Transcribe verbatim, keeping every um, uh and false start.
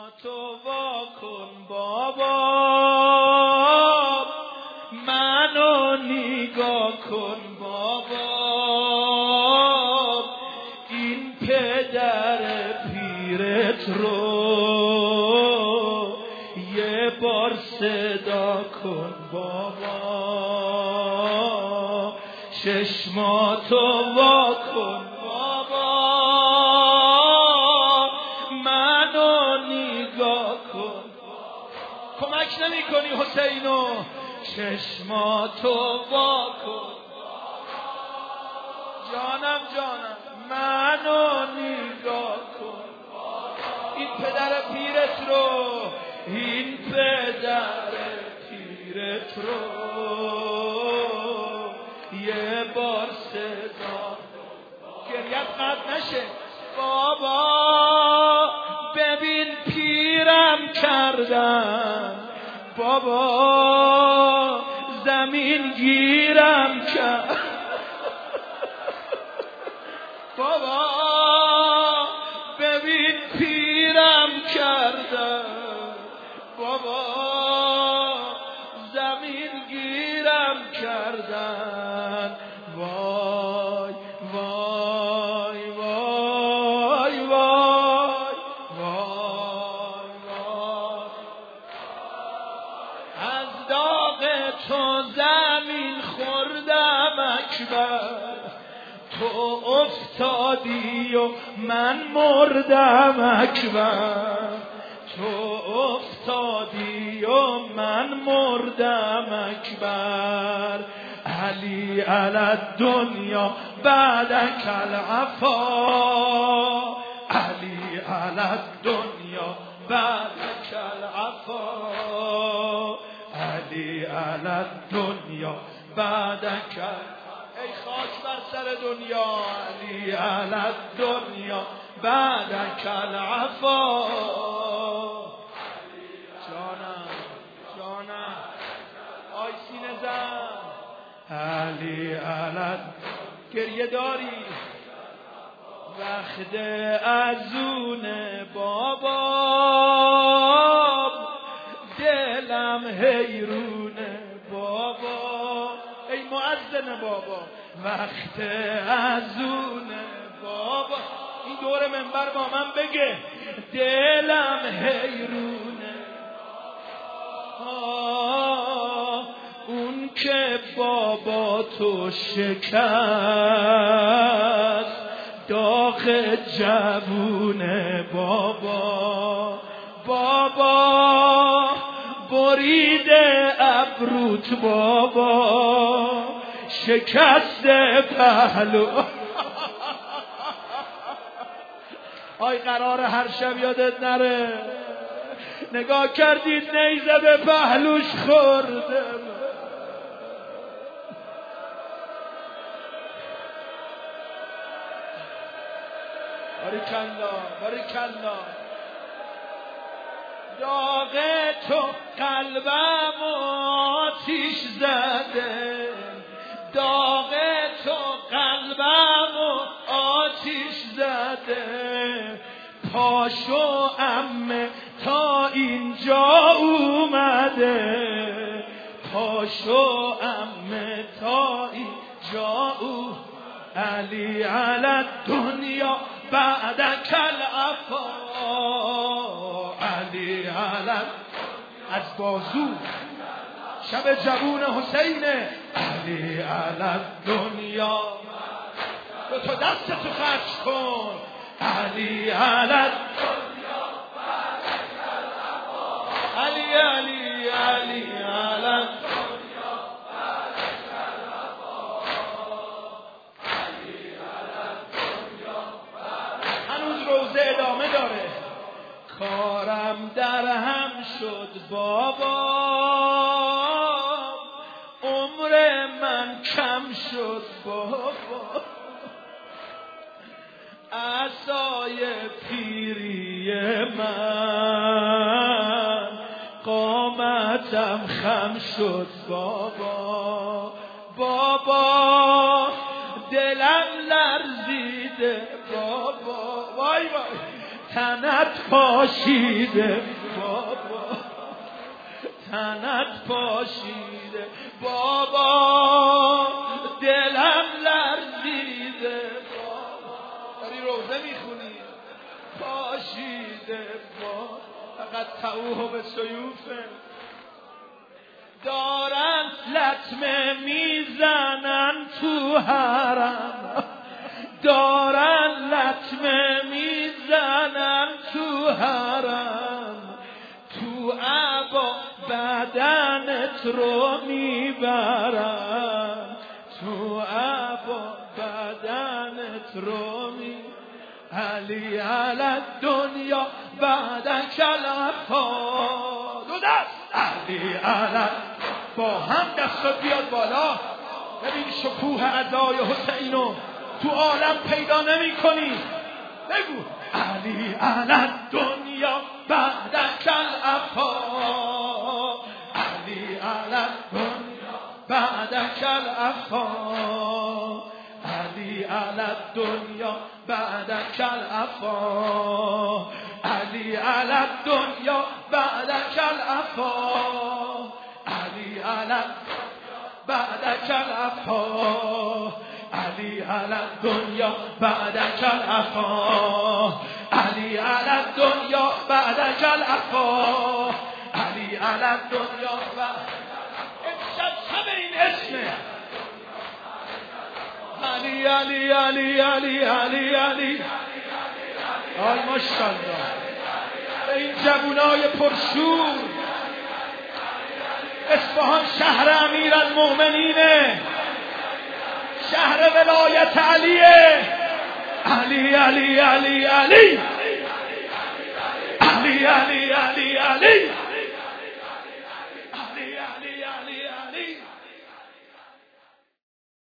تو وا کن بابا، منو نگاه کن بابا، این پدر پیرت رو یه بار صدا کن بابا، چشماتو وا کن بابا، منو نگاه کن. کمک نمی کنی حسینو؟ چشماتو وا کن جانم جانم، منو نگاه کن. این پدر پیرت رو، این پدر پیرت رو یه بار صدا، گریت قطع نشه بابا، ببین پیرم کردم بابا، زمین گیرم کرد بابا، ببین پیرم کردم بابا، زمین گیرم کردن. وای وای وای وای وای وای، از داغ تو زمین خوردم اکبر، تو افتادی و من مردم اکبر، تو افتادی و من مردم اکبر. علی علی دنیا بعدک العفا، علی علی دنیا بعدک العفا، علی علی دنیا بعدک. ای خاک بر سر دنیا، علی علی دنیا بعدک العفا. جانم جانم آی سینه زن، علی علی گریه داری وقت ازونه بابا، دلم حیرونه بابا، ای مؤذن بابا، وقت ازونه بابا. این دور منبر با من بگه دلم حیرونه، آه اون که بابا تو شکست، داغ جوونه بابا، بابا بریده ابروت بابا، شکست پهلو. آی قرار هر شب یادت نره، نگاه کردید نیزه به پهلوش خورده. باریکلا باریکلا، داغ تو قلبم آتیش زده، داغ تو قلبم آتیش زده. پاشو عمه تا اینجا اومده، پاشو عمه تا اینجا او. علی علی دنیا بعدک العفا، علی علی از بازو شب جوون حسینه. علی علی دنیا به تو دست تو خرج کن، علی علی علی علی علی علی هنوز روزه ادامه داره. کارم در هم شد بابا، عمر من کم شد بابا، عصای پیری من قامتم خم شد بابا، بابا دلم لرزیده بابا، وای وای تنت پاشیده بابا، تنت پاشیده بابا، دلم لرزیده بابا. داری روزه میخونی پاشیده بابا، فقط تعوه به سیوفه. دارن لطمه میزنن تو حرم، دارن لطمه میزنن تو حرم، تو عبا بدنت رو میبرن، تو عبا بدنت رو میبرن. علی علی دنیا بعدک العفا. دو دست علی علی، با هم دستت بیاد بالا. ببین شکوه ادای حسینو تو عالم پیدا نمی کنی. بگو علی علی دنیا بعدک العفا، علی علی دنیا بعدک العفا، علی علی دنیا بعدک العفا، علی علی دنیا بعدک العفا، علی علی بعدک العفا، علی علی دنیا بعدک العفا، علی علی دنیا بعدک العفا، علی علی دنیا بعدک. امشب شب این اسمه علی علی علی علی علی علی. آی ماشاءالله به این جوونای پرشور. اصفهان شهر امیرالمؤمنینه، شهر ولایت علیه. علی علی علی علی علی علی علی علی علی علی علی